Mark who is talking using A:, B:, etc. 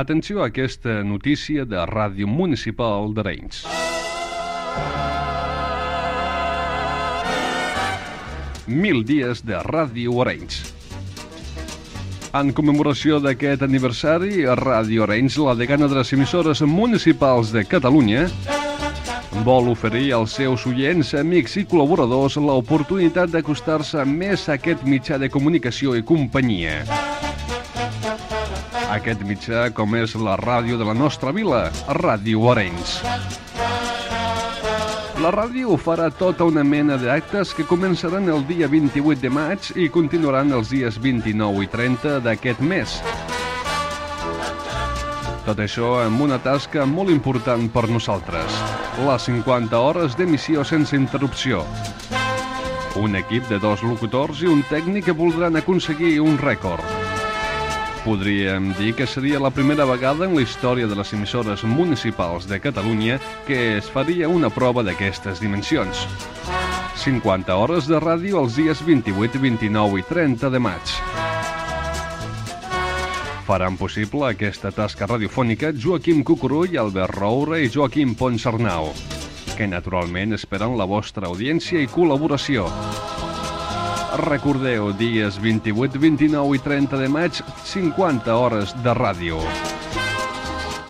A: Atenció a aquesta notícia de Ràdio Municipal d'Arenys. Mil dies de Ràdio Arenys. En commemoració d'aquest aniversari, Ràdio Arenys, la degana de les emissores municipals de Catalunya, vol oferir als seus oients, amics i col·laboradors l'oportunitat d'acostar-se més a aquest mitjà de comunicació i companyia. Aquest mitjà, com és la ràdio de la nostra vila, Ràdio Arenys. La ràdio farà tota una mena d'actes que començaran el dia 28 de maig i continuaran els dies 29 i 30 d'aquest mes. Tot això amb una tasca molt important per nosaltres, les 50 hores d'emissió sense interrupció. Un equip de 2 locutors i un tècnic que voldran aconseguir un rècord. Podríem dir que seria la primera vegada en la història de les emissores municipals de Catalunya que es faria una prova d'aquestes dimensions. 50 hores de ràdio els dies 28, 29 i 30 de maig. Faran possible aquesta tasca radiofònica Joaquim Cucurull, Albert Roure i Joaquim Ponsarnau, que naturalment esperen la vostra audiència i col·laboració. Recordeu, dies 28, 29 i 30 de maig, 50 hores de ràdio.